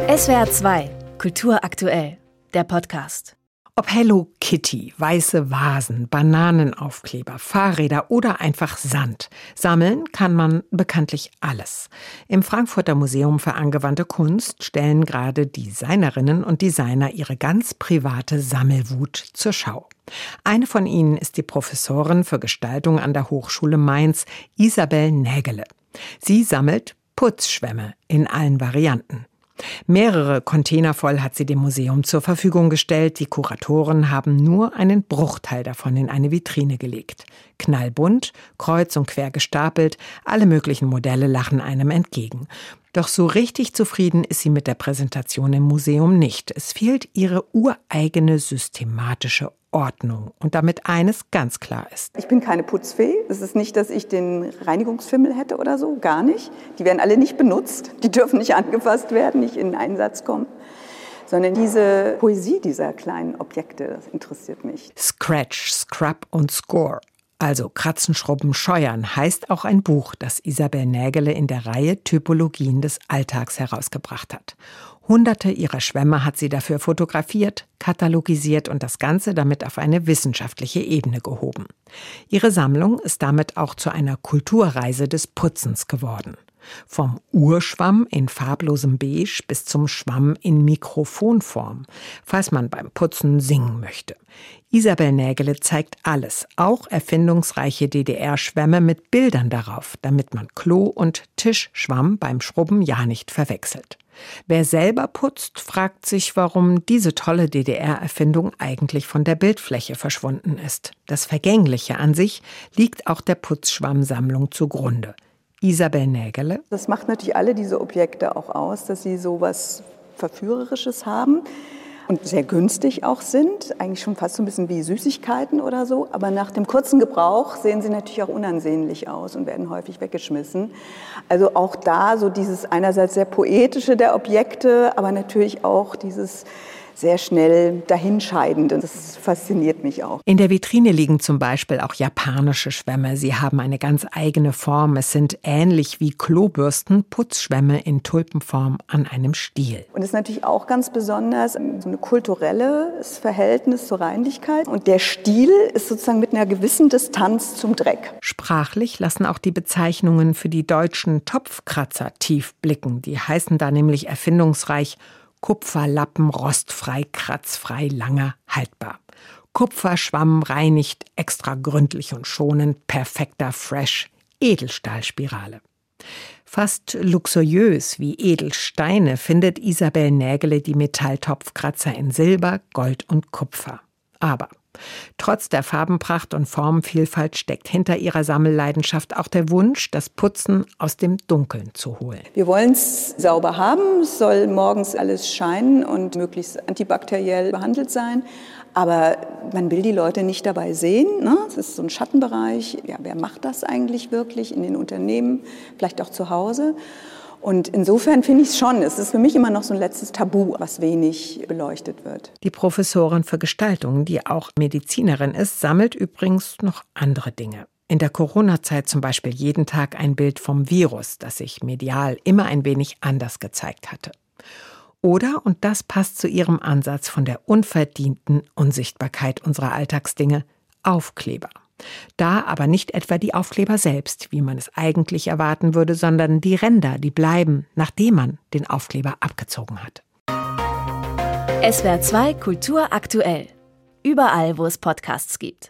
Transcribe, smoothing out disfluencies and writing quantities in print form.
SWR 2, Kultur aktuell, der Podcast. Ob Hello Kitty, weiße Vasen, Bananenaufkleber, Fahrräder oder einfach Sand. Sammeln kann man bekanntlich alles. Im Frankfurter Museum für angewandte Kunst stellen gerade Designerinnen und Designer ihre ganz private Sammelwut zur Schau. Eine von ihnen ist die Professorin für Gestaltung an der Hochschule Mainz, Isabel Nägele. Sie sammelt Putzschwämme in allen Varianten. Mehrere Container voll hat sie dem Museum zur Verfügung gestellt. Die Kuratoren haben nur einen Bruchteil davon in eine Vitrine gelegt. Knallbunt, kreuz und quer gestapelt, alle möglichen Modelle lachen einem entgegen. Doch so richtig zufrieden ist sie mit der Präsentation im Museum nicht. Es fehlt ihre ureigene systematische Ordnung. Und damit eines ganz klar ist. Ich bin keine Putzfee. Es ist nicht, dass ich den Reinigungsfimmel hätte oder so. Gar nicht. Die werden alle nicht benutzt. Die dürfen nicht angefasst werden, nicht in den Einsatz kommen. Sondern diese Poesie dieser kleinen Objekte, das interessiert mich. Scratch, Scrub und Score. Also Kratzen, Schrubben, Scheuern heißt auch ein Buch, das Isabel Nägele in der Reihe Typologien des Alltags herausgebracht hat. Hunderte ihrer Schwämme hat sie dafür fotografiert, katalogisiert und das Ganze damit auf eine wissenschaftliche Ebene gehoben. Ihre Sammlung ist damit auch zu einer Kulturreise des Putzens geworden. Vom Urschwamm in farblosem Beige bis zum Schwamm in Mikrofonform, falls man beim Putzen singen möchte. Isabel Nägele zeigt alles, auch erfindungsreiche DDR-Schwämme mit Bildern darauf, damit man Klo- und Tischschwamm beim Schrubben ja nicht verwechselt. Wer selber putzt, fragt sich, warum diese tolle DDR-Erfindung eigentlich von der Bildfläche verschwunden ist. Das Vergängliche an sich liegt auch der Putzschwammsammlung zugrunde. Isabel Nägele. Das macht natürlich alle diese Objekte auch aus, dass sie so was Verführerisches haben und sehr günstig auch sind. Eigentlich schon fast so ein bisschen wie Süßigkeiten oder so. Aber nach dem kurzen Gebrauch sehen sie natürlich auch unansehnlich aus und werden häufig weggeschmissen. Also auch da so dieses einerseits sehr Poetische der Objekte, aber natürlich auch dieses sehr schnell dahinscheidende. Das fasziniert mich auch. In der Vitrine liegen zum Beispiel auch japanische Schwämme. Sie haben eine ganz eigene Form. Es sind ähnlich wie Klobürsten Putzschwämme in Tulpenform an einem Stiel. Und es ist natürlich auch ganz besonders so ein kulturelles Verhältnis zur Reinlichkeit. Und der Stiel ist sozusagen mit einer gewissen Distanz zum Dreck. Sprachlich lassen auch die Bezeichnungen für die deutschen Topfkratzer tief blicken. Die heißen da nämlich erfindungsreich Kupferlappen, rostfrei, kratzfrei, lange, haltbar. Kupferschwamm reinigt extra gründlich und schonend, perfekter Fresh, Edelstahlspirale. Fast luxuriös wie Edelsteine findet Isabel Nägele die Metalltopfkratzer in Silber, Gold und Kupfer. Aber trotz der Farbenpracht und Formenvielfalt steckt hinter ihrer Sammelleidenschaft auch der Wunsch, das Putzen aus dem Dunkeln zu holen. Wir wollen es sauber haben, es soll morgens alles scheinen und möglichst antibakteriell behandelt sein. Aber man will die Leute nicht dabei sehen. Ne? Es ist so ein Schattenbereich. Ja, wer macht das eigentlich wirklich in den Unternehmen, vielleicht auch zu Hause? Und insofern finde ich es schon, es ist für mich immer noch so ein letztes Tabu, was wenig beleuchtet wird. Die Professorin für Gestaltung, die auch Medizinerin ist, sammelt übrigens noch andere Dinge. In der Corona-Zeit zum Beispiel jeden Tag ein Bild vom Virus, das sich medial immer ein wenig anders gezeigt hatte. Oder, und das passt zu ihrem Ansatz von der unverdienten Unsichtbarkeit unserer Alltagsdinge, Aufkleber. Da aber nicht etwa die Aufkleber selbst, wie man es eigentlich erwarten würde, sondern die Ränder, die bleiben, nachdem man den Aufkleber abgezogen hat. SWR 2 Kultur aktuell. Überall, wo es Podcasts gibt.